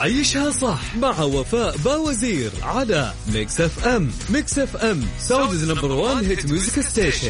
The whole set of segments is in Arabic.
عيشها صح مع وفاء باوزير على ميكس اف ام. ميكس اف ام سعوديز نمبر 1 هيت ميوزك ستيشن.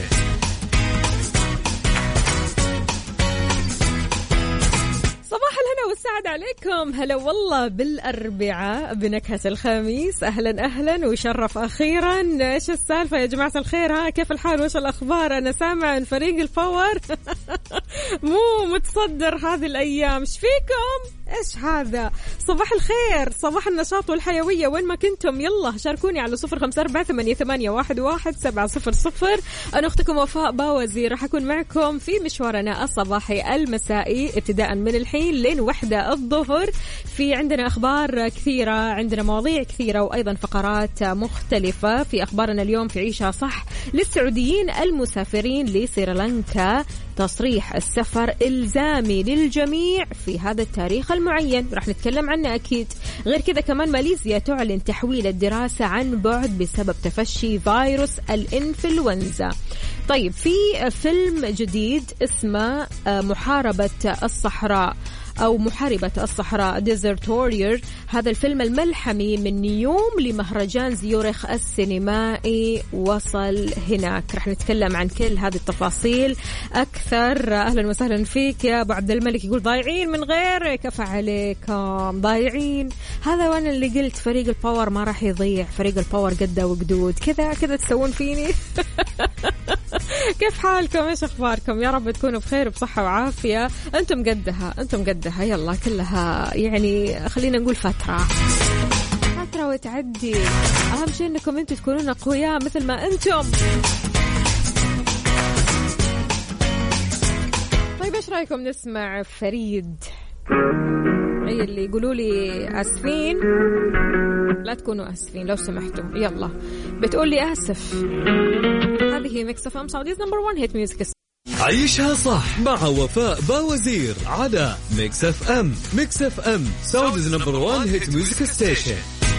والسعد عليكم. هلا والله بالأربعاء بنكهة الخميس. أهلا أهلا وشرف أخيرا. إيش السالفة يا جماعة الخير؟ ها كيف الحال وإيش الأخبار؟ أنا سامع أن فريق الباور مو متصدر هذه الأيام. إيش فيكم؟ إيش هذا؟ صباح الخير، صباح النشاط والحيوية وين ما كنتم. يلا شاركوني على 0548811700. أنا أختكم وفاء باوزي راح أكون معكم في مشوارنا الصباحي المسائي ابتداء من الحين لين 1 الظهر. في عندنا أخبار كثيرة، عندنا مواضيع كثيرة وأيضا فقرات مختلفة. في أخبارنا اليوم في عيشها صح للسعوديين المسافرين لسريلانكا تصريح السفر إلزامي للجميع في هذا التاريخ المعين، راح نتكلم عنه أكيد. غير كذا كمان ماليزيا تعلن تحويل الدراسة عن بعد بسبب تفشي فيروس الإنفلونزا. طيب في فيلم جديد اسمه محاربة الصحراء أو محاربة الصحراء Desert Warrior. هذا الفيلم الملحمي من يوم لمهرجان زيورخ السينمائي وصل هناك. رح نتكلم عن كل هذه التفاصيل أكثر. أهلا وسهلا فيك يا أبو عبد الملك. يقول ضايعين من غير كفى عليكم ضايعين. هذا وأنا اللي قلت فريق الباور ما راح يضيع. فريق الباور قدة وقدود كذا تسوون فيني. كيف حالكم؟ إيش أخباركم؟ يا رب تكونوا بخير وبصحة وعافية. أنتم قدها يلا كلها يعني خلينا نقول فترة وتعدي. أهم شيء أنكم أنتم تكونون أقوياء مثل ما أنتم. طيب إيش رأيكم نسمع فريد؟ أي اللي يقولوا لي أسفين لا تكونوا أسفين لو سمحتوا. يلا بتقول لي أسف. هذه ميكس اف ام سعوديز نمبر 1 هيت ميوزك. عيشها صح مع وفاء باوزير على ميكس اف ام. ميكس اف ام سعوديز نمبر 1 هيت ميوزك ستيشن.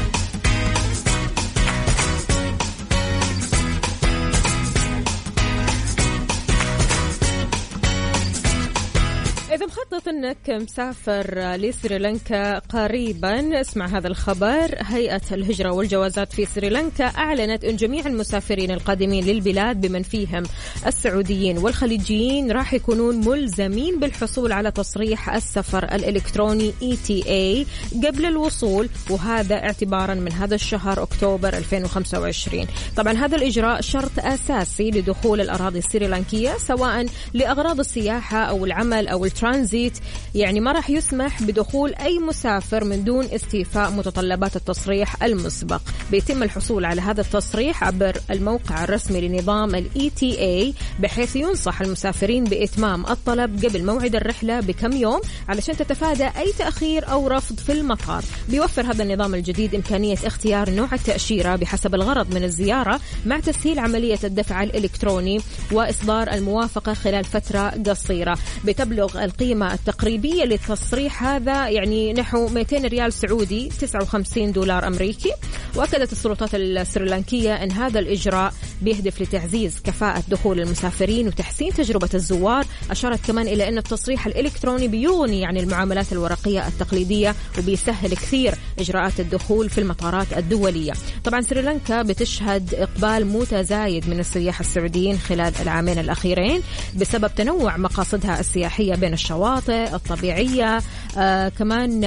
إذا مخطط أنك مسافر لسريلانكا قريبا اسمع هذا الخبر. هيئة الهجرة والجوازات في سريلانكا أعلنت أن جميع المسافرين القادمين للبلاد بمن فيهم السعوديين والخليجيين راح يكونون ملزمين بالحصول على تصريح السفر الإلكتروني ETA قبل الوصول، وهذا اعتبارا من هذا الشهر أكتوبر 2025. طبعا هذا الإجراء شرط أساسي لدخول الأراضي السريلانكية سواء لأغراض السياحة أو العمل أو الترانزيت. يعني ما راح يسمح بدخول أي مسافر من دون استيفاء متطلبات التصريح المسبق. بيتم الحصول على هذا التصريح عبر الموقع الرسمي لنظام ال ETA بحيث ينصح المسافرين بإتمام الطلب قبل موعد الرحلة بكم يوم علشان تتفادى أي تأخير أو رفض في المطار. بيوفر هذا النظام الجديد إمكانية اختيار نوع التأشيرة بحسب الغرض من الزيارة مع تسهيل عملية الدفع الإلكتروني وإصدار الموافقة خلال فترة قصيرة. بتبلغ القيمة التقريبية للتصريح هذا يعني نحو 200 ريال سعودي 59 دولار أمريكي. وأكدت السلطات السريلانكية أن هذا الإجراء بيهدف لتعزيز كفاءة دخول المسافرين وتحسين تجربة الزوار. أشارت كمان إلى أن التصريح الإلكتروني بيغني عن المعاملات الورقية التقليدية وبيسهل كثير إجراءات الدخول في المطارات الدولية. طبعا سريلانكا بتشهد إقبال متزايد من السياح السعوديين خلال العامين الأخيرين بسبب تنوع مقاصدها السياحية بين الشواطئ الطبيعية كمان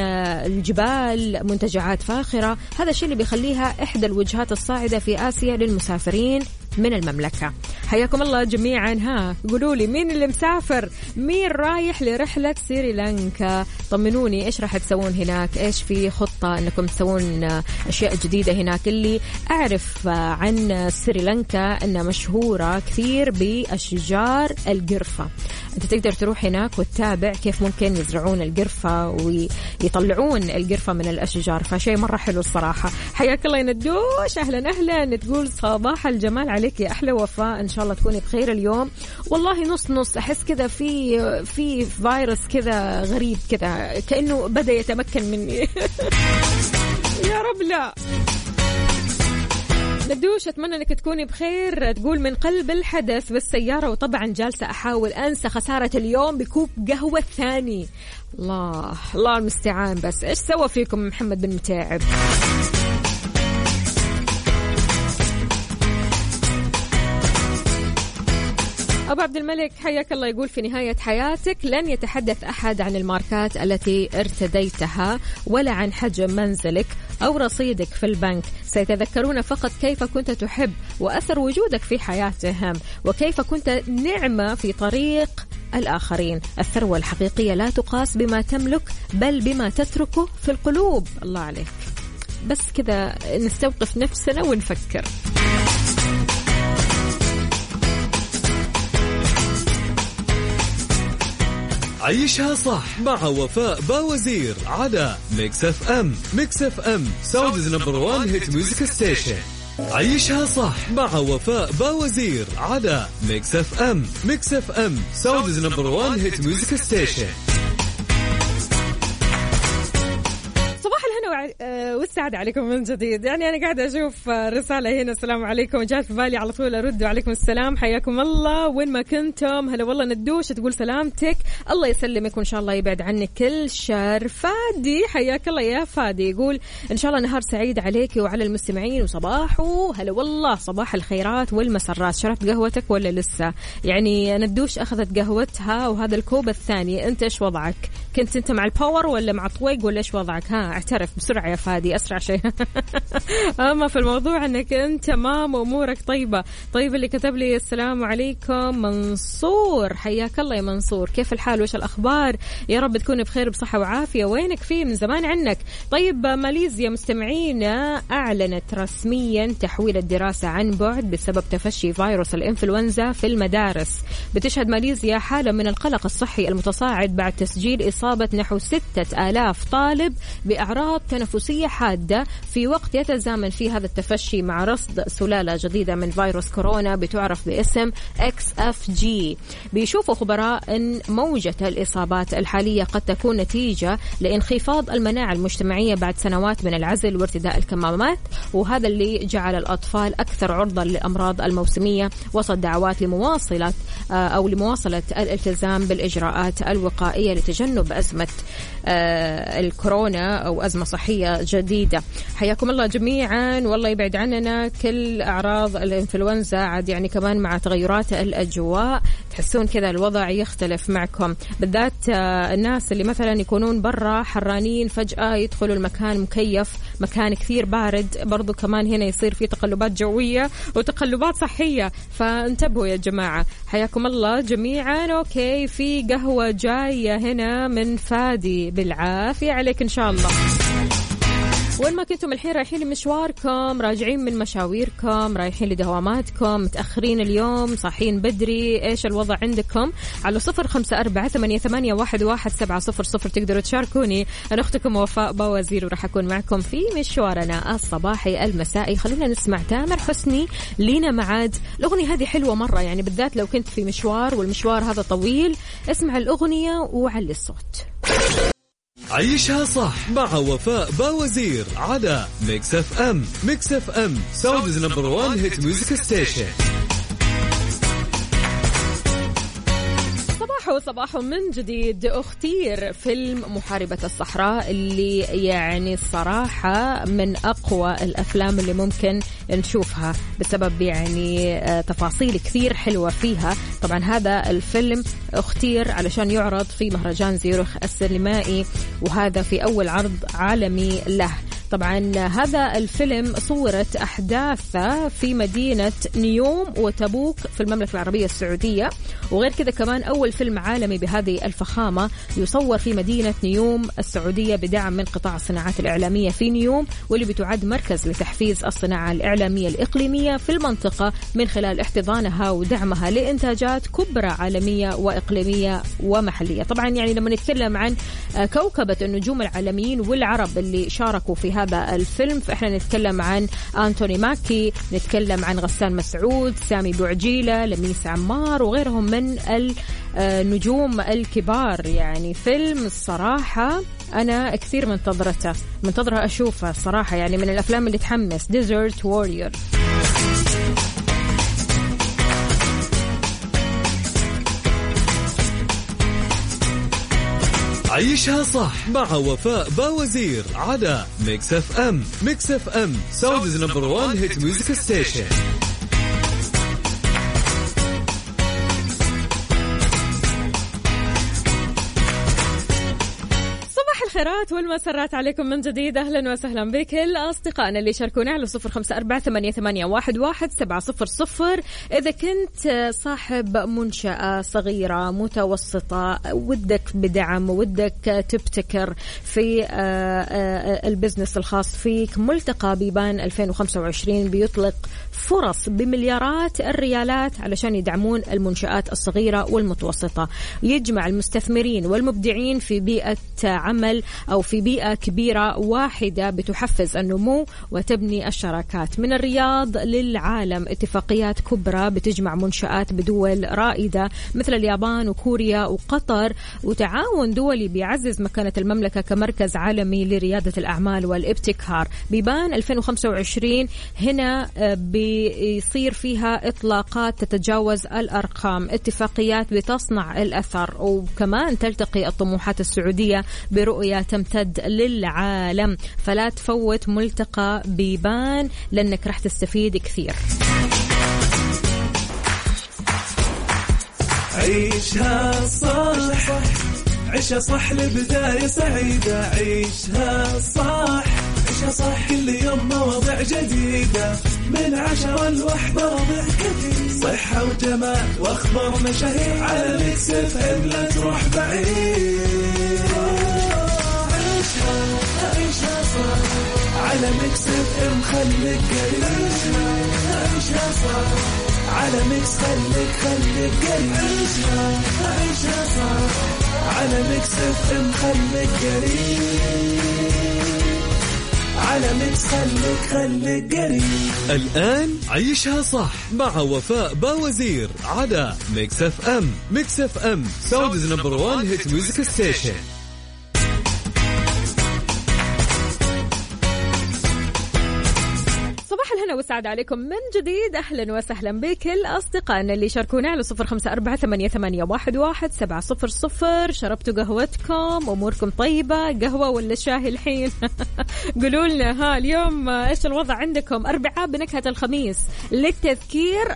الجبال منتجعات فاخرة. هذا الشيء اللي بيخليها إحدى الوجهات الصاعدة في آسيا للمسافرين من المملكة. حياكم الله جميعا. ها قولوا لي مين اللي مسافر؟ مين رايح لرحلة سريلانكا؟ طمنوني إيش راح تسوون هناك؟ إيش في خطة أنكم تسوون أشياء جديدة هناك؟ اللي أعرف عن سريلانكا أنها مشهورة كثير بأشجار القرفة. أنت تقدر تروح هناك وتتابع كيف ممكن يزرعون القرفة ويطلعون القرفة من الأشجار، فشيء مرة حلو الصراحة. حياك الله يندوش. أهلا أهلا. تقول صباح الجمال عليك يا أحلى وفاء، إن شاء الله تكوني بخير اليوم. والله نص نص أحس كذا في فيروس كذا غريب كذا كأنه بدأ يتمكن مني. يا رب لا. ندوش أتمنى أنك تكوني بخير. تقول من قلب الحدث بالسيارة وطبعا جالسة أحاول أنسى خسارة اليوم بكوب قهوة ثاني. الله المستعان. بس إيش سوى فيكم محمد بن متاعب؟ أبو عبد الملك حياك الله يقول في نهاية حياتك لن يتحدث أحد عن الماركات التي ارتديتها ولا عن حجم منزلك أو رصيدك في البنك، سيتذكرون فقط كيف كنت تحب وأثر وجودك في حياتهم وكيف كنت نعمة في طريق الآخرين. الثروة الحقيقية لا تقاس بما تملك بل بما تتركه في القلوب. الله عليك. بس كذا نستوقف نفسنا ونفكر. عيشها صح مع وفاء باوزير على ميكس اف ام. ميكس اف ام سعوديز نمبر 1 هيت ميوزك ستيشن. عيشها صح مع وفاء باوزير على ميكس اف ام. ميكس اف ام سعوديز نمبر 1 هيت ميوزك ستيشن. والسعادة عليكم من جديد. يعني أنا قاعدة أشوف رسالة هنا السلام عليكم وجات في بالي على طول أرد عليكم السلام. حياكم الله وين ما كنتم. هلا والله ندوش تقول سلامتك الله يسلمك وإن شاء الله يبعد عنك كل شر. فادي حياك الله يا فادي يقول إن شاء الله نهار سعيد عليك وعلى المستمعين وصباحه. هلا والله صباح الخيرات والمسرات. شربت قهوتك ولا لسه؟ يعني ندوش أخذت قهوتها وهذا الكوب الثاني. أنت إيش وضعك؟ كنت أنت مع الباور ولا مع طويق ولا إيش وضعك؟ اعترف بسرعة يا فادي أسرع شيء. أما في الموضوع أنك أنت تمام وأمورك طيبة. طيب اللي كتب لي السلام عليكم منصور حياك الله يا منصور. كيف الحال وإيش الأخبار؟ يا رب تكون بخير بصحة وعافية. وينك فيه من زمان عنك. طيب ماليزيا مستمعينا أعلنت رسميا تحويل الدراسة عن بعد بسبب تفشي فيروس الإنفلونزا في المدارس. بتشهد ماليزيا حالة من القلق الصحي المتصاعد بعد تسجيل إصابة نحو 6000 طالب بأعراض تنفسية حادة في وقت يتزامن فيه هذا التفشي مع رصد سلالة جديدة من فيروس كورونا بتعرف باسم XFG. بيشوفوا خبراء أن موجة الإصابات الحالية قد تكون نتيجة لانخفاض المناعة المجتمعية بعد سنوات من العزل وارتداء الكمامات، وهذا اللي جعل الأطفال أكثر عرضة للأمراض الموسمية وسط دعوات لمواصلة الالتزام بالإجراءات الوقائية لتجنب أزمة الكورونا أو أزمة صحية جديدة. حياكم الله جميعا والله يبعد عننا كل أعراض الإنفلونزا. عاد يعني كمان مع تغيرات الأجواء تحسون كذا الوضع يختلف معكم، بالذات الناس اللي مثلا يكونون برا حرانين فجأة يدخلوا المكان مكيف مكان كثير بارد. برضو كمان هنا يصير في تقلبات جوية وتقلبات صحية، فانتبهوا يا جماعة. حياكم الله جميعا. أوكي في قهوة جاية هنا من فادي بالعافية عليك إن شاء الله. وين ما كنتم الحين رايحين لمشواركم، راجعين من مشاويركم، رايحين لدواماتكم، متأخرين اليوم، صاحين بدري، إيش الوضع عندكم؟ على 0548811700 تقدروا تشاركوني. أنا أختكم وفاء باوزير وراح أكون معكم في مشوارنا الصباحي المسائي. خلونا نسمع تامر حسني لينا معاد. الأغنية هذه حلوة مرة يعني، بالذات لو كنت في مشوار والمشوار هذا طويل اسمع الأغنية وعلي الصوت. عيشها صح مع وفاء باوزير على ميكس اف ام. ميكس اف ام سعوديز نمبر 1 هيت ميوزك ستيشن. صباح من جديد. اختير فيلم محاربة الصحراء اللي يعني الصراحة من أقوى الأفلام اللي ممكن نشوفها بسبب يعني تفاصيل كثير حلوة فيها. طبعا هذا الفيلم اختير علشان يعرض في مهرجان زيورخ السينمائي، وهذا في أول عرض عالمي له. طبعا هذا الفيلم صورت أحداثه في مدينة نيوم وتبوك في المملكة العربية السعودية، وغير كذا كمان أول فيلم عالمي بهذه الفخامة يصور في مدينة نيوم السعودية بدعم من قطاع الصناعات الإعلامية في نيوم، واللي بتعد مركز لتحفيز الصناعة الإعلامية الإقليمية في المنطقة من خلال احتضانها ودعمها لإنتاجات كبرى عالمية وإقليمية ومحلية. طبعا يعني لما نتكلم عن كوكبة النجوم العالميين والعرب اللي شاركوا في هذا الفيلم، فإحنا نتكلم عن أنتوني ماكي، نتكلم عن غسان مسعود، سامي بوعجيلة، لميس عمار وغيرهم من النجوم الكبار. يعني فيلم الصراحة أنا كثير منتظرة أشوفه الصراحة، يعني من الأفلام اللي تحمس. Desert Warrior. عيشها صح مع وفاء باوزير على ميكس اف ام. ميكس اف ام سعوديز نمبر 1 هيت ميوزك ستيشن. الخيرات والمسرات عليكم من جديد. أهلا وسهلا بكل أصدقائنا اللي شاركونا على 0548811700. إذا كنت صاحب منشأة صغيرة متوسطة ودك بدعم ودك تبتكر في البزنس الخاص فيك، ملتقى بيبان 2025 بيطلق فرص بمليارات الريالات علشان يدعمون المنشآت الصغيرة والمتوسطة. يجمع المستثمرين والمبدعين في بيئة عمل أو في بيئة كبيرة واحدة بتحفز النمو وتبني الشراكات. من الرياض للعالم اتفاقيات كبرى بتجمع منشآت بدول رائدة مثل اليابان وكوريا وقطر، وتعاون دولي بيعزز مكانة المملكة كمركز عالمي لريادة الأعمال والابتكار. بيبان 2025 هنا بيصير فيها إطلاقات تتجاوز الأرقام، اتفاقيات بتصنع الأثر، وكمان تلتقي الطموحات السعودية برؤية تمتد للعالم. فلا تفوت ملتقى بيبان لأنك رح تستفيد كثير. عيشها صح، عيشها صح لبداية سعيدة. عيشها صح، عيشها صح كل يوم مواضيع جديدة من 10 ل1 مواضيع كثير، صحة وجمال واخبار مشاهير على ميكس اف ام. لا تروح بعيد، عيشها صح على ميكس اف ام. خليك قريب، عيشها صح على ميكس. خليك قريب، عيشها صح على ميكس اف ام. خليك قريب على ميكس. خليك قريب. الآن عيشها صح مع وفاء باوزير على ميكس اف ام. ميكس اف ام سعوديز نمبر 1 هيت ميوزك ستيشن. هلا وسعد عليكم من جديد. أهلا وسهلا بكل أصدقائنا اللي شاركونا على 0548811700. شربتوا قهوتكم؟ أموركم طيبة؟ قهوة ولا شاهي الحين؟ قولوا لنا ها اليوم إيش الوضع عندكم؟ 4 بنكهة الخميس للتذكير،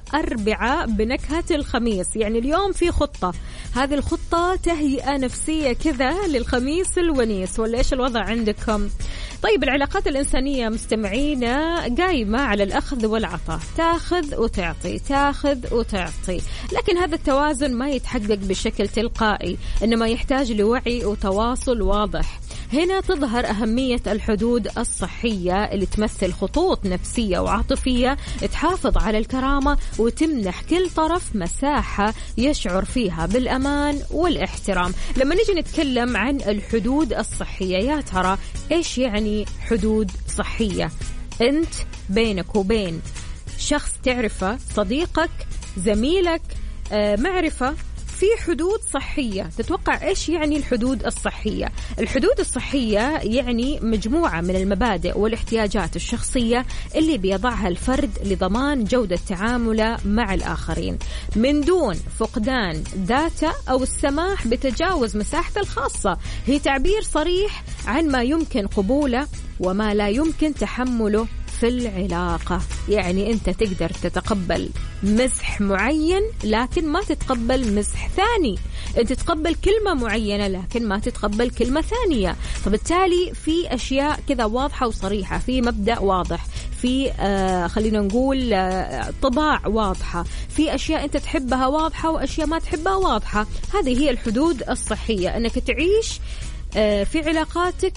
4 بنكهة الخميس، يعني اليوم في خطة. هذه الخطة تهيئة نفسية كذا للخميس الونيس، ولا إيش الوضع عندكم؟ طيب، العلاقات الإنسانية مستمعينا قايمة على الأخذ والعطاء، تاخذ وتعطي تاخذ وتعطي، لكن هذا التوازن ما يتحقق بشكل تلقائي، إنما يحتاج لوعي وتواصل واضح. هنا تظهر أهمية الحدود الصحية اللي تمثل خطوط نفسية وعاطفية تحافظ على الكرامة وتمنح كل طرف مساحة يشعر فيها بالأمان والاحترام. لما نيجي نتكلم عن الحدود الصحية، يا ترى إيش يعني حدود صحية؟ أنت بينك وبين شخص تعرفه، صديقك، زميلك، معرفة، في حدود صحية. تتوقع إيش يعني الحدود الصحية؟ الحدود الصحية يعني مجموعة من المبادئ والاحتياجات الشخصية اللي بيضعها الفرد لضمان جودة تعامله مع الآخرين من دون فقدان ذاته أو السماح بتجاوز مساحته الخاصة. هي تعبير صريح عن ما يمكن قبوله وما لا يمكن تحمله في العلاقة. يعني أنت تقدر تتقبل مزح معين لكن ما تتقبل مزح ثاني، أنت تتقبل كلمة معينة لكن ما تتقبل كلمة ثانية. فبالتالي في أشياء كذا واضحة وصريحة، في مبدأ واضح، في خلينا نقول طباع واضحة، في أشياء أنت تحبها واضحة وأشياء ما تحبها واضحة. هذه هي الحدود الصحية، أنك تعيش في علاقاتك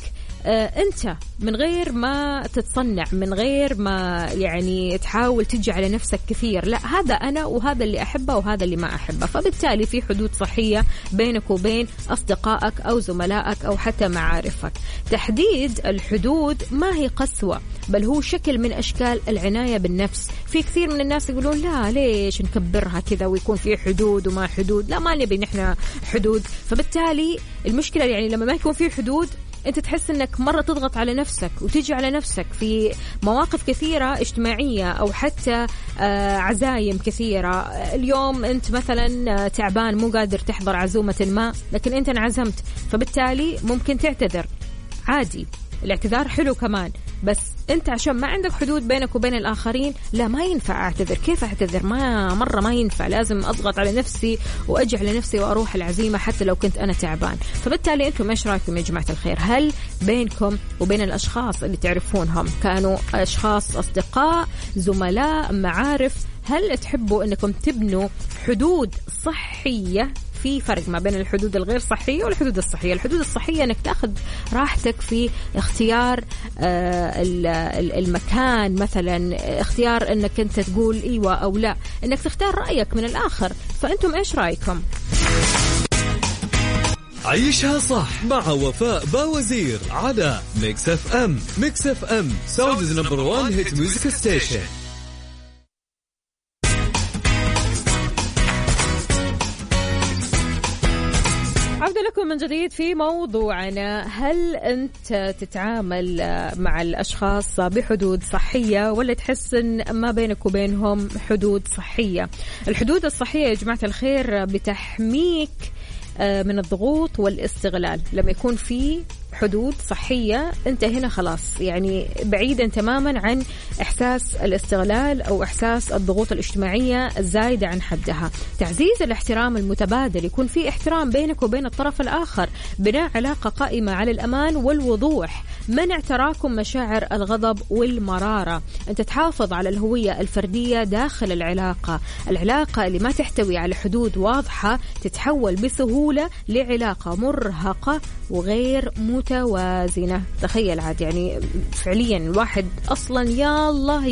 أنت من غير ما تتصنع، من غير ما يعني تحاول تجي على نفسك كثير. لا، هذا أنا وهذا اللي أحبه وهذا اللي ما أحبه. فبالتالي في حدود صحية بينك وبين أصدقائك أو زملائك أو حتى معارفك. تحديد الحدود ما هي قسوة، بل هو شكل من أشكال العناية بالنفس. في كثير من الناس يقولون لا ليش نكبرها كذا ويكون في حدود وما حدود، لا ما نبي نحن حدود. فبالتالي المشكلة يعني لما ما يكون في حدود أنت تحس أنك مرة تضغط على نفسك وتيجي على نفسك في مواقف كثيرة اجتماعية أو حتى عزايم كثيرة. اليوم أنت مثلا تعبان مو قادر تحضر عزومة ما، لكن أنت انعزمت، فبالتالي ممكن تعتذر عادي، الاعتذار حلو كمان، بس أنت عشان ما عندك حدود بينك وبين الآخرين، لا ما ينفع أعتذر. كيف أعتذر؟ مرة ما ينفع، لازم أضغط على نفسي وأجي على نفسي وأروح العزيمة حتى لو كنت أنا تعبان. فبالتالي أنتم إيش رأيكم يا جماعة الخير؟ هل بينكم وبين الأشخاص اللي تعرفونهم كانوا أشخاص أصدقاء، زملاء، معارف، هل تحبوا أنكم تبنوا حدود صحية؟ في فرق ما بين الحدود الغير صحية والحدود الصحية. الحدود الصحية أنك تأخذ راحتك في اختيار المكان، مثلا اختيار أنك أنت تقول إيوة أو لا، أنك تختار رأيك من الآخر. فأنتم إيش رأيكم؟ عيشها صح مع وفاء باوزير على ميكس اف ام. ميكس اف ام ساوندز نمبر 1 هيت ميوزك ستيشن. عودة لكم من جديد في موضوعنا. هل أنت تتعامل مع الأشخاص بحدود صحية ولا تحس أن ما بينك وبينهم حدود صحية؟ الحدود الصحية يا جماعة الخير بتحميك من الضغوط والاستغلال. لما يكون في حدود صحية أنت هنا خلاص يعني بعيدا تماما عن إحساس الاستغلال أو إحساس الضغوط الاجتماعية الزايدة عن حدها. تعزيز الاحترام المتبادل، يكون في احترام بينك وبين الطرف الآخر، بناء علاقة قائمة على الأمان والوضوح، منع تراكم مشاعر الغضب والمرارة. أنت تحافظ على الهوية الفردية داخل العلاقة. العلاقة اللي ما تحتوي على حدود واضحة تتحول بسهولة لعلاقة مرهقة وغير متوازنة. تخيل عاد يعني فعليا الواحد أصلا يا الله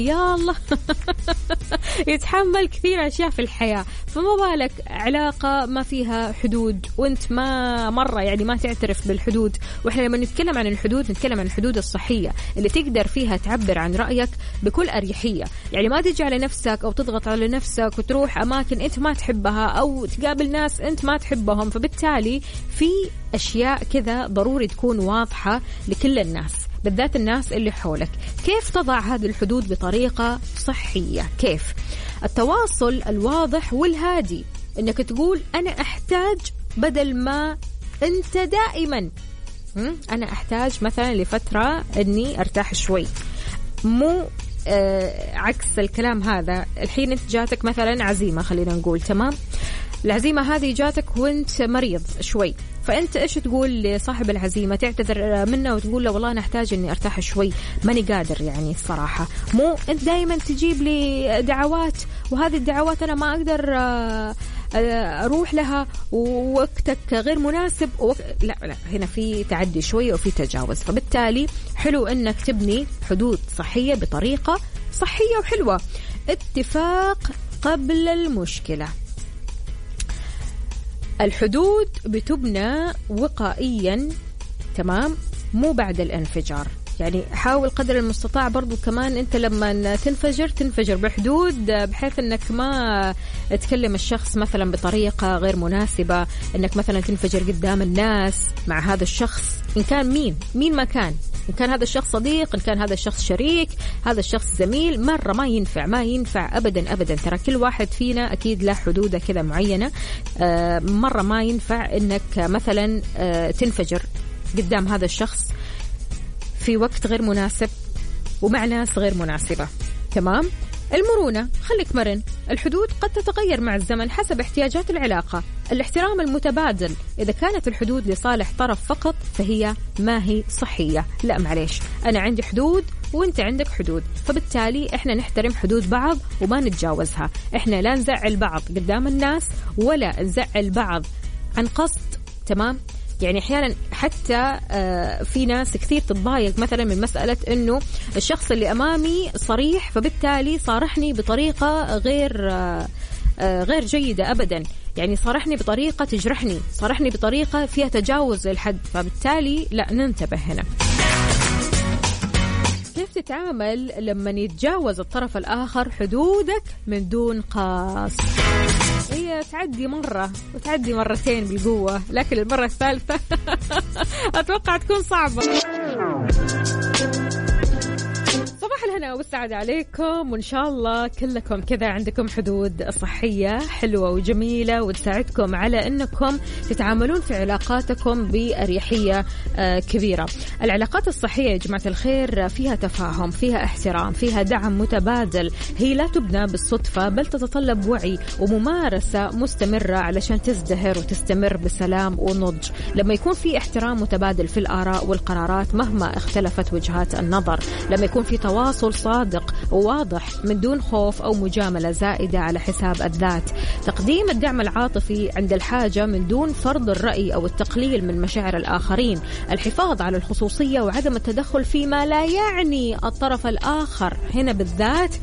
يتحمل كثير أشياء في الحياة، فما بالك علاقة ما فيها حدود وانت ما مرة يعني ما تعترف بالحدود. وإحنا لما نتكلم عن الحدود نتكلم عن الحدود الصحية اللي تقدر فيها تعبر عن رأيك بكل أريحية. يعني ما تجي على نفسك أو تضغط على نفسك وتروح أماكن أنت ما تحبها أو تقابل ناس أنت ما تحبهم. فبالتالي في أشياء كذا ضروري تكون واضحة لكل الناس، بالذات الناس اللي حولك. كيف تضع هذه الحدود بطريقة صحية؟ كيف؟ التواصل الواضح والهادي، إنك تقول أنا أحتاج، بدل ما أنت دائما أنا أحتاج مثلا لفترة أني أرتاح شوي، مو عكس الكلام هذا. الحين أنت جاتك مثلا عزيمة، خلينا نقول تمام، العزيمة هذه جاتك وانت مريض شوي، فأنت إيش تقول لصاحب العزيمة؟ تعتذر منه وتقول له والله أنا أحتاج إني أرتاح شوي، ماني قادر يعني الصراحة. مو أنت دايما تجيب لي دعوات وهذه الدعوات أنا ما أقدر أروح لها ووقتك غير مناسب لا هنا في تعدي شوية وفي تجاوز. فبالتالي حلو إنك تبني حدود صحية بطريقة صحية وحلوة. اتفاق قبل المشكلة. الحدود بتبنى وقائيا، تمام، مو بعد الانفجار. يعني حاول قدر المستطاع برضو كمان انت لما تنفجر بحدود، بحيث انك ما تكلم الشخص مثلا بطريقة غير مناسبة، انك مثلا تنفجر قدام الناس مع هذا الشخص، ان كان مين ما كان، إن كان هذا الشخص صديق، إن كان هذا الشخص شريك، هذا الشخص زميل، مرة ما ينفع أبدا. ترى كل واحد فينا أكيد له حدوده كذا معينة. مرة ما ينفع إنك مثلا تنفجر قدام هذا الشخص في وقت غير مناسب ومع ناس غير مناسبة. تمام؟ المرونة، خليك مرن. الحدود قد تتغير مع الزمن حسب احتياجات العلاقة. الاحترام المتبادل، إذا كانت الحدود لصالح طرف فقط فهي ما هي صحية. لا معليش، أنا عندي حدود وانت عندك حدود، فبالتالي احنا نحترم حدود بعض وما نتجاوزها. احنا لا نزعل بعض قدام الناس ولا نزعل بعض عن قصد. تمام؟ يعني أحيانا حتى في ناس كثير تتضايق مثلا من مسألة إنه الشخص اللي أمامي صريح، فبالتالي صارحني بطريقة غير جيدة أبدا. يعني صارحني بطريقة تجرحني، صارحني بطريقة فيها تجاوز للحد، فبالتالي لا، ننتبه هنا. كيف تتعامل لما يتجاوز الطرف الآخر حدودك من دون قصد؟ هي تعدي مرة وتعدي مرتين بالقوة، لكن المرة الثالثة أتوقع تكون صعبة. صباح الهنا والسعادة عليكم، وإن شاء الله كلكم كذا عندكم حدود صحية حلوة وجميلة وتساعدكم على أنكم تتعاملون في علاقاتكم بأريحية كبيرة. العلاقات الصحية يا جماعة الخير فيها تفاهم، فيها احترام، فيها دعم متبادل. هي لا تبنى بالصدفة، بل تتطلب وعي وممارسة مستمرة علشان تزدهر وتستمر بسلام ونضج. لما يكون في احترام متبادل في الآراء والقرارات مهما اختلفت وجهات النظر، لما يكون في تواصل صادق وواضح من دون خوف أو مجاملة زائدة على حساب الذات، تقديم الدعم العاطفي عند الحاجة من دون فرض الرأي أو التقليل من مشاعر الآخرين، الحفاظ على الخصوصية وعدم التدخل فيما لا يعني الطرف الآخر. هنا بالذات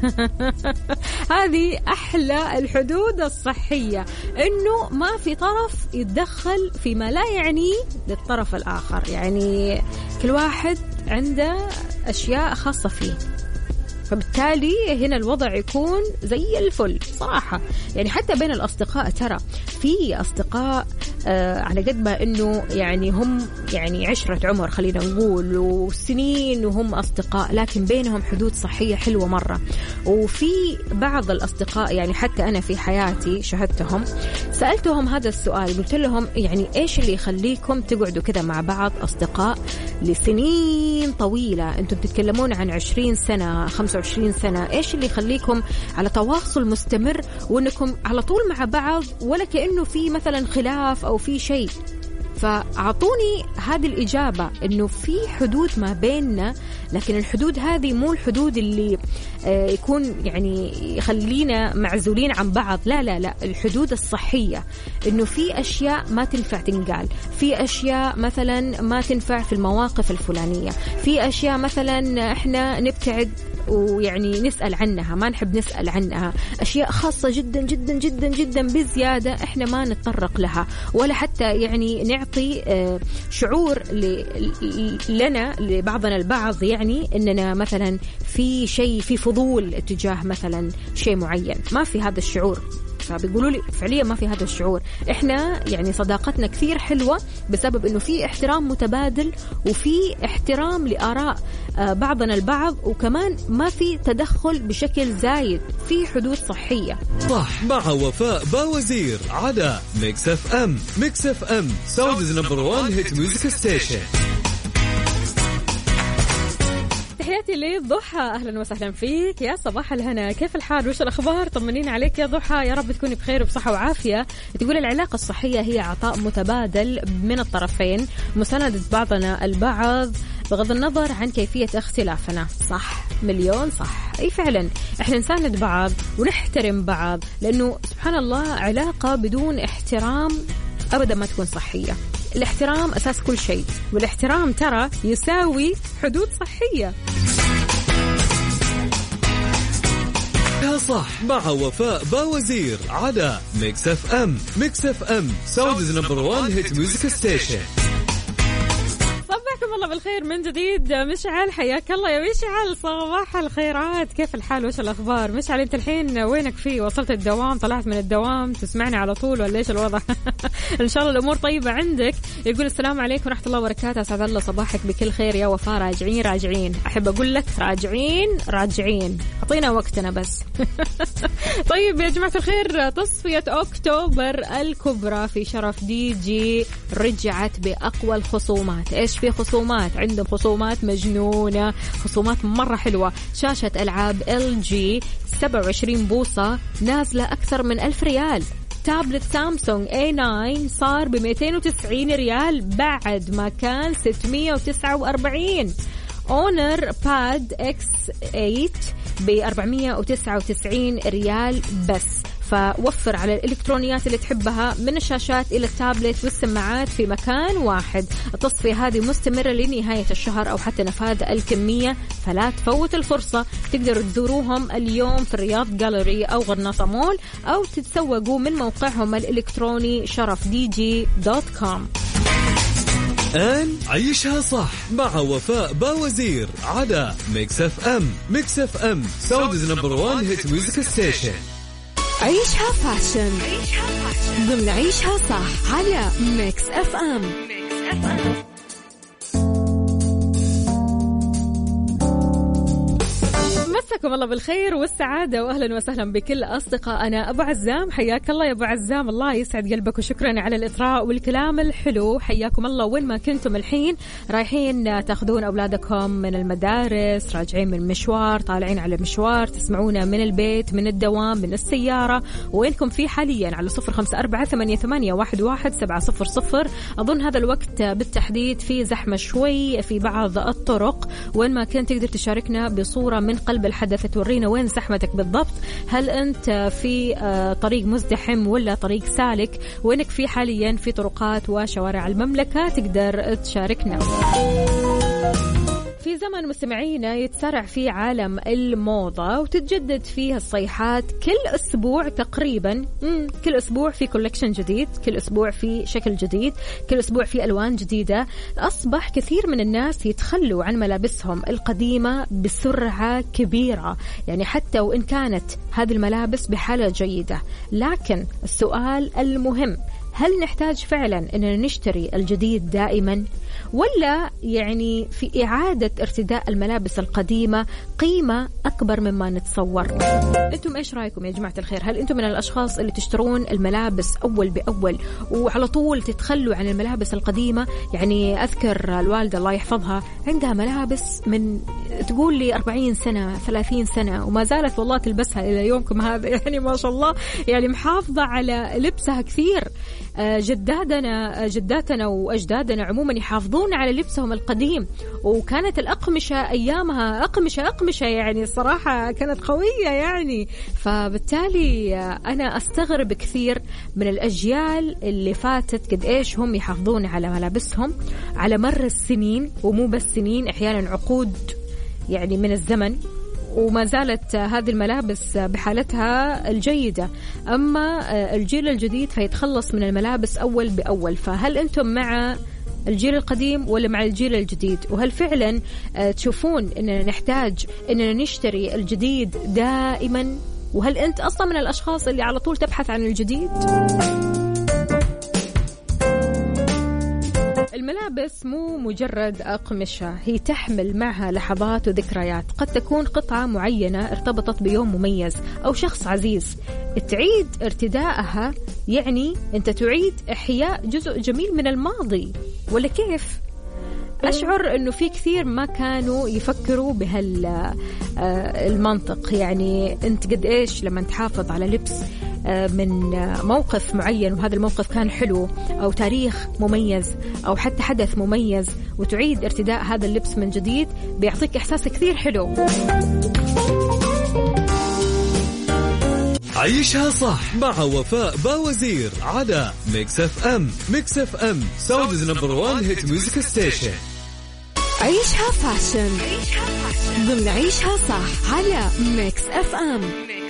هذه أحلى الحدود الصحية، إنه ما في طرف يتدخل فيما لا يعني للطرف الآخر. يعني كل واحد عنده أشياء خاصة فيه، فبالتالي هنا الوضع يكون زي الفل صراحة. يعني حتى بين الأصدقاء، ترى في أصدقاء على قد ما أنه يعني هم يعني عشرة عمر خلينا نقول وسنين وهم أصدقاء، لكن بينهم حدود صحية حلوة مرة. وفي بعض الأصدقاء يعني حتى أنا في حياتي شهدتهم، سألتهم هذا السؤال، قلت لهم يعني إيش اللي يخليكم تقعدوا كذا مع بعض أصدقاء لسنين طويلة؟ أنتم تتكلمون عن 20 سنة 25 سنة، إيش اللي يخليكم على تواصل مستمر وأنكم على طول مع بعض ولا كأنه في مثلا خلاف أو في شيء؟ فأعطوني هذه الإجابة، إنه في حدود ما بيننا، لكن الحدود هذه مو الحدود اللي يكون يعني يخلينا معزولين عن بعض. لا لا لا، الحدود الصحية، إنه في أشياء ما تنفع تنقال، في أشياء مثلا ما تنفع في المواقف الفلانية، في أشياء مثلا إحنا نبتعد ويعني نسأل عنها، ما نحب نسأل عنها، أشياء خاصة جدا جدا جدا جدا بزيادة إحنا ما نتطرق لها، ولا حتى يعني نعطي شعور لنا لبعضنا البعض، يعني إننا مثلا في شيء في فضول اتجاه مثلا شيء معين، ما في هذا الشعور. فبيقولوا لي فعليا ما في هذا الشعور. احنا يعني صداقتنا كثير حلوة بسبب انه في احترام متبادل وفي احترام لآراء بعضنا البعض، وكمان ما في تدخل بشكل زايد، في حدود صحية. صح مع وفاء باوزير على ميكس اف ام. ميكس اف ام سعوديز نمبر 1 هيت ميوزك ستيشن. تحياتي لي ضحى، أهلا وسهلا فيك، يا صباح الهنا، كيف الحال وش الأخبار؟ طمنين عليك يا ضحى، يا رب تكوني بخير وبصحة وعافية. تقول العلاقة الصحية هي عطاء متبادل من الطرفين، مساندة بعضنا البعض بغض النظر عن كيفية اختلافنا. صح مليون صح، أي فعلا احنا نساند بعض ونحترم بعض، لأنه سبحان الله علاقة بدون احترام أبدا ما تكون صحية. الاحترام أساس كل شيء، والاحترام ترى يساوي حدود صحية. يا صح مع وفاء باوزير على ميكس اف ام. ميكس اف ام سعوديز نمبر 1 هيت ميوزك ستيشن. صباحكم الله بالخير من جديد. مشعل حياك الله يا مشعل، صباح الخيرات، كيف الحال وش الأخبار؟ مشعل انت الحين وينك فيه؟ وصلت الدوام؟ طلعت من الدوام؟ تسمعني على طول ولا ايش الوضع؟ ان شاء الله الامور طيبة عندك. يقول السلام عليكم ورحمة الله وبركاته، اسعد الله صباحك بكل خير يا وفاء. راجعين احب اقول لك راجعين اعطينا وقتنا بس. طيب يا جماعة الخير، تصفية اكتوبر الكبرى في شرف دي جي رجعت باقوى الخصومات. ايش في خصومات؟ عندهم خصومات مجنونة، خصومات مرة حلوة. شاشة ألعاب LG 27 بوصة نازلة أكثر من 1000 ريال. تابلت سامسونج A9 صار ب290 ريال بعد ما كان 649. اونر باد X8 ب499 ريال بس. فوفر على الإلكترونيات اللي تحبها من الشاشات إلى التابلت والسماعات في مكان واحد. التصفية هذه مستمرة لنهاية الشهر أو حتى نفاذ الكمية، فلا تفوت الفرصة. تقدروا تزوروهم اليوم في الرياض جاليري أو غرناطة مول، أو تتسوقوا من موقعهم الإلكتروني sharafdg.com. الآن عيشها صح مع وفاء باوزير على ميكس اف ام. ميكس اف ام سعوديز نمبر 1 هيت ميوزك ستيشن. عيشها فاشن ضمن عيشها صح على ميكس اف ام. مساكم الله بالخير والسعادة وأهلا وسهلا بكل أصدقائنا. أبو عزام حياك الله يا أبو عزام، الله يسعد قلبك وشكرا على الإطراء والكلام الحلو. حياكم الله وين ما كنتم الحين، رايحين تاخذون أولادكم من المدارس، راجعين من مشوار، طالعين على مشوار، تسمعونا من البيت، من الدوام، من السيارة، وينكم فيه حاليا على 0548811700. أظن هذا الوقت بالتحديد في زحمة شوي في بعض الطرق، وين ما كنت تقدر تشاركنا بصورة من قلب الحدث، تورينا وين زحمتك بالضبط. هل أنت في طريق مزدحم ولا طريق سالك؟ وينك في حاليا في طرقات وشوارع المملكة؟ تقدر تشاركنا. في زمن مستمعينا يتسارع فيه عالم الموضة وتتجدد فيه الصيحات كل أسبوع تقريبا. كل أسبوع في كولكشن جديد، كل أسبوع في شكل جديد، كل أسبوع في ألوان جديدة. أصبح كثير من الناس يتخلوا عن ملابسهم القديمة بسرعة كبيرة، يعني حتى وإن كانت هذه الملابس بحالة جيدة. لكن السؤال المهم، هل نحتاج فعلا أننا نشتري الجديد دائما، ولا يعني في إعادة ارتداء الملابس القديمة قيمة أكبر مما نتصور؟ أنتم إيش رأيكم يا جماعة الخير؟ هل أنتم من الأشخاص اللي تشترون الملابس أول بأول وعلى طول تتخلوا عن الملابس القديمة؟ يعني أذكر الوالدة الله يحفظها عندها ملابس من تقول لي 40 سنة 30 سنة وما زالت والله تلبسها إلى يومكم هذا، يعني ما شاء الله، يعني محافظة على لبسها كثير. جداتنا وأجدادنا عموما يحافظون على لبسهم القديم، وكانت الأقمشة أيامها أقمشة يعني الصراحة كانت قوية يعني. فبالتالي أنا أستغرب كثير من الأجيال اللي فاتت قد إيش هم يحافظون على ملابسهم على مر السنين، ومو بس سنين، أحيانا عقود يعني من الزمن، وما زالت هذه الملابس بحالتها الجيدة. أما الجيل الجديد فيتخلص من الملابس أول بأول. فهل أنتم مع الجيل القديم ولا مع الجيل الجديد؟ وهل فعلا تشوفون أننا نحتاج أننا نشتري الجديد دائما؟ وهل أنت أصلا من الأشخاص اللي على طول تبحث عن الجديد؟ الملابس مو مجرد أقمشة، هي تحمل معها لحظات وذكريات. قد تكون قطعة معينة ارتبطت بيوم مميز أو شخص عزيز، تعيد ارتدائها يعني أنت تعيد إحياء جزء جميل من الماضي، ولا كيف؟ أشعر أنه في كثير ما كانوا يفكروا بهالمنطق. يعني أنت قد إيش لما تحافظ على لبس من موقف معين، وهذا الموقف كان حلو، أو تاريخ مميز، أو حتى حدث مميز، وتعيد ارتداء هذا اللبس من جديد، بيعطيك إحساس كثير حلو. عيشها صح مع وفاء باوزير على ميكس اف ام. ميكس اف ام سعوديز نمبر 1 هيت ميوزك ستيشن. عيشها فاشن ضمن عيشها صح على ميكس اف ام.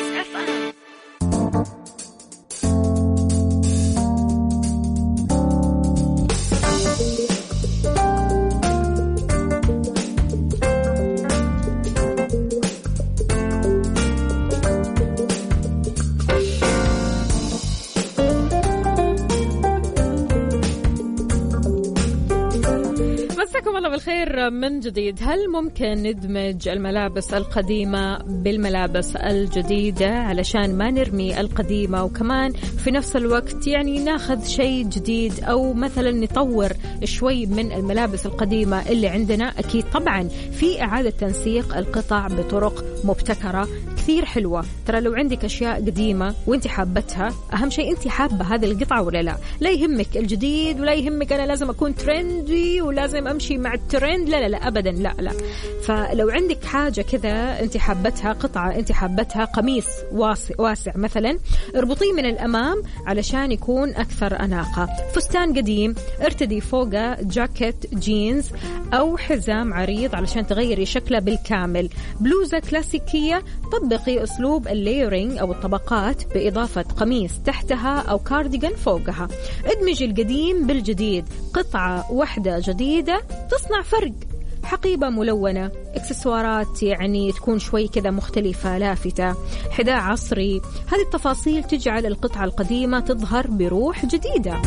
بالخير من جديد. هل ممكن ندمج الملابس القديمة بالملابس الجديدة علشان ما نرمي القديمة، وكمان في نفس الوقت يعني ناخذ شيء جديد، أو مثلا نطور شوي من الملابس القديمة اللي عندنا؟ أكيد طبعا في إعادة تنسيق القطع بطرق مبتكرة كثير حلوة. ترى لو عندك أشياء قديمة وانت حابتها، أهم شيء انت حابة هذه القطعة ولا لا. لا يهمك الجديد، ولا يهمك أنا لازم أكون ترندي ولازم أمشي مع الترند، لا لا لا أبدا، لا لا. فلو عندك حاجة كذا انت حابتها، قطعة انت حابتها، قميص واسع مثلا، اربطيه من الأمام علشان يكون أكثر أناقة. فستان قديم ارتدي فوقه جاكيت جينز أو حزام عريض علشان تغيري شكله بالكامل. بلوزة كلاسيكية طبقي أسلوب الليرينج أو الطبقات بإضافة قميص تحتها أو كارديغان فوقها. ادمجي القديم بالجديد، قطعة واحدة جديدة تصنع فرق. حقيبة ملونة، إكسسوارات يعني تكون شوي كذا مختلفة لافتة، حذاء عصري. هذه التفاصيل تجعل القطعة القديمة تظهر بروح جديدة.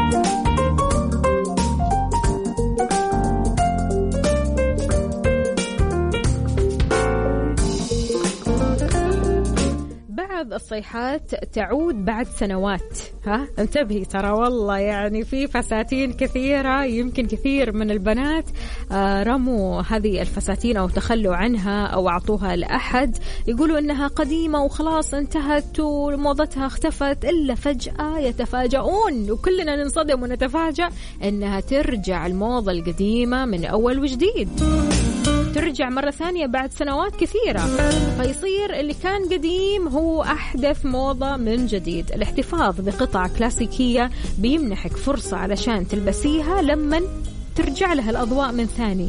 الصيحات تعود بعد سنوات. انتبهي ترى والله يعني في فساتين كثيرة يمكن كثير من البنات رموا هذه الفساتين أو تخلوا عنها أو أعطوها لأحد، يقولوا إنها قديمة وخلاص انتهت وموضتها اختفت، إلا فجأة يتفاجؤون وكلنا ننصدم ونتفاجأ إنها ترجع الموضة القديمة من أول وجديد، ترجع مرة ثانية بعد سنوات كثيرة، فيصير اللي كان قديم هو أحدث موضة من جديد. الاحتفاظ بقطعة كلاسيكية بيمنحك فرصة علشان تلبسيها لما ترجع لها الأضواء من ثاني.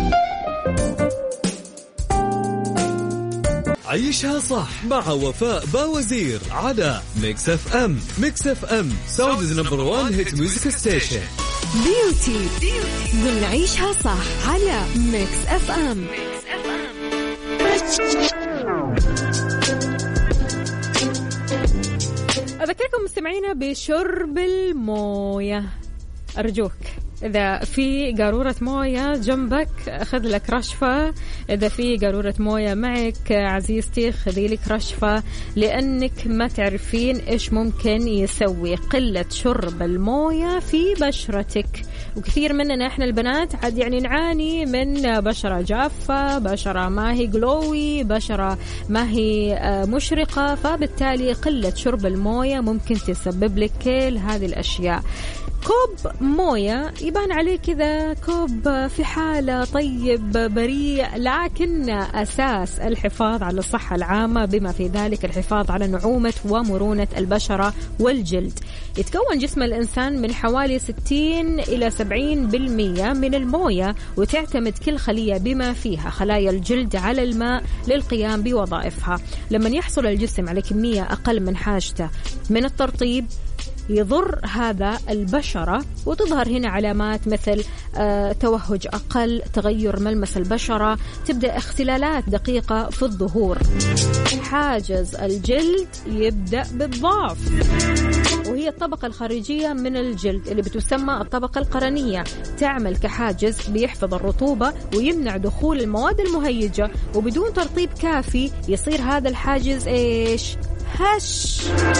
عيشها صح مع وفاء باوزير على ميكس اف ام. ميكس اف ام سعوديز نمبر 1 هيت ميوزك ستيشن. بيوتي بنعيشها صح على ميكس اف ام. أذكركم مستمعينا بشرب الموية، أرجوك إذا في قارورة موية جنبك خذ لك رشفة، إذا في قارورة موية معك عزيزتي خذي لك رشفة، لأنك ما تعرفين إيش ممكن يسوي قلة شرب الموية في بشرتك. وكثير مننا إحنا البنات عاد يعني نعاني من بشرة جافة، بشرة ما هي جلوي، بشرة ما هي مشرقة، فبالتالي قلة شرب الموية ممكن تسبب لك كل هذه الأشياء. كوب موية يبان عليه كذا كوب في حالة طيب بريء، لكن أساس الحفاظ على الصحة العامة بما في ذلك الحفاظ على نعومة ومرونة البشرة والجلد. يتكون جسم الإنسان من حوالي 60 إلى 70% من الموية، وتعتمد كل خلية بما فيها خلايا الجلد على الماء للقيام بوظائفها. لما يحصل الجسم على كمية أقل من حاجته من الترطيب يضر هذا البشرة، وتظهر هنا علامات مثل توهج أقل، تغير ملمس البشرة، تبدأ اختلالات دقيقة في الظهور. حاجز الجلد يبدأ بالضعف، وهي الطبقة الخارجية من الجلد اللي بتسمى الطبقة القرنية، تعمل كحاجز بيحفظ الرطوبة ويمنع دخول المواد المهيجة، وبدون ترطيب كافي يصير هذا الحاجز إيش؟ هش.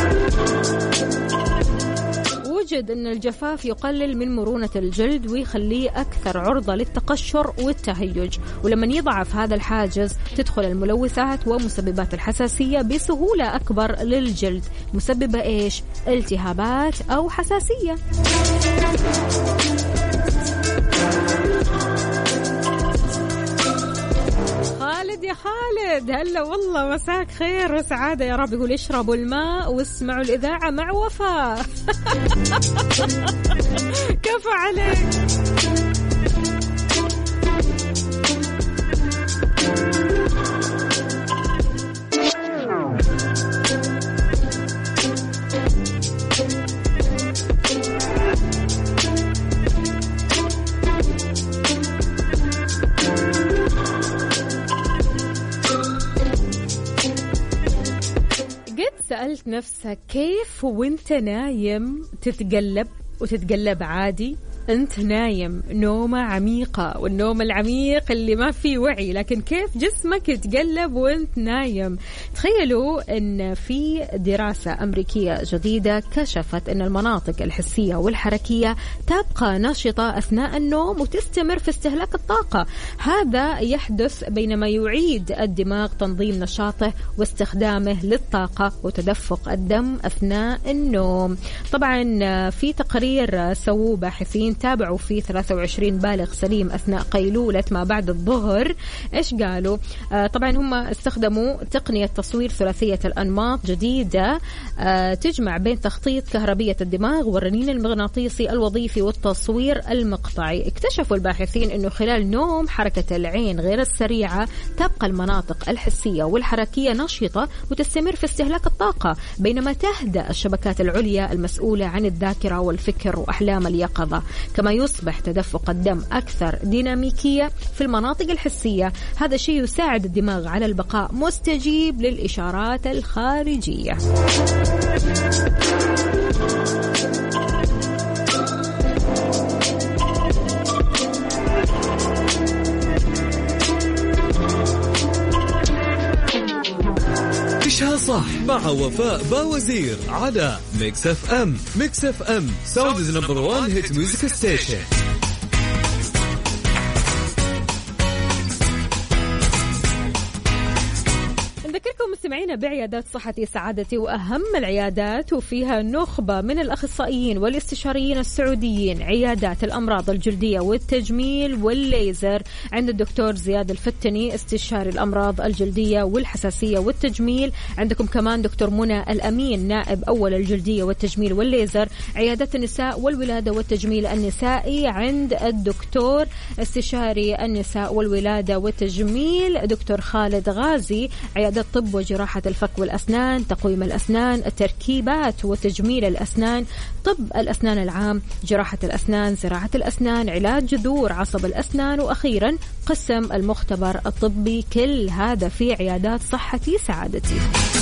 وجد أن الجفاف يقلل من مرونة الجلد ويخليه أكثر عرضة للتقشر والتهيج، ولما يضعف هذا الحاجز تدخل الملوثات ومسببات الحساسية بسهولة أكبر للجلد، مسببة إيش؟ التهابات أو حساسية. يا خالد هلا والله، مساك خير وسعادة يا رب. يقول اشربوا الماء واسمعوا الإذاعة مع وفاء. كفى عليك. سألت نفسك كيف وانت نايم تتقلب عادي؟ أنت نايم نومة عميقة، والنوم العميق اللي ما فيه وعي، لكن كيف جسمك يتقلب وانت نايم؟ تخيلوا أن في دراسة أمريكية جديدة كشفت أن المناطق الحسية والحركية تبقى نشطة أثناء النوم وتستمر في استهلاك الطاقة. هذا يحدث بينما يعيد الدماغ تنظيم نشاطه واستخدامه للطاقة وتدفق الدم أثناء النوم. طبعا في تقرير سووه باحثين تابعوا فيه 23 بالغ سليم أثناء قيلولة ما بعد الظهر. إيش قالوا؟ طبعا هم استخدموا تقنية تصوير ثلاثية الأنماط جديدة تجمع بين تخطيط كهربية الدماغ والرنين المغناطيسي الوظيفي والتصوير المقطعي. اكتشفوا الباحثين أنه خلال نوم حركة العين غير السريعة تبقى المناطق الحسية والحركية نشطة وتستمر في استهلاك الطاقة، بينما تهدأ الشبكات العليا المسؤولة عن الذاكرة والفكر وأحلام اليقظة. كما يصبح تدفق الدم أكثر ديناميكية في المناطق الحسية. هذا الشيء يساعد الدماغ على البقاء مستجيب للإشارات الخارجية. عيشها صح مع وفاء باوزير على ميكس اف ام. ميكس اف ام سعوديز نمبر 1 هيت ميوزك ستيشن. نذكركم مستمعينا بعيادات صحتي سعادتي، وأهم العيادات وفيها نخبة من الأخصائيين والاستشاريين السعوديين. عيادات الأمراض الجلدية والتجميل والليزر عند الدكتور زياد الفتني استشاري الأمراض الجلدية والحساسية والتجميل. عندكم كمان دكتور منى الأمين نائب أول الجلدية والتجميل والليزر. عيادات النساء والولادة والتجميل النسائي عند الدكتور استشاري النساء والولادة والتجميل دكتور خالد غازي. عيادات طب وجراحة الفك والأسنان، تقويم الأسنان، التركيبات وتجميل الأسنان، طب الأسنان العام، جراحة الأسنان، زراعة الأسنان، علاج جذور عصب الأسنان، وأخيرا قسم المختبر الطبي. كل هذا في عيادات صحتي سعادتي.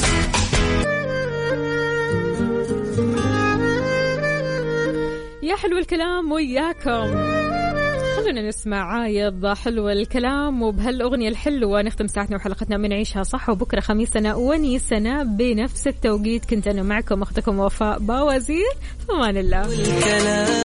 يا حلو الكلام وياكم. خلونا نسمع عايض حلو الكلام، وبهالأغنية الحلوة نختم ساعتنا وحلقتنا من عيشها صح. وبكرة خميسنا ونيسنا بنفس التوقيت كنت أنا معكم أختكم وفاء باوزير. فمان الله.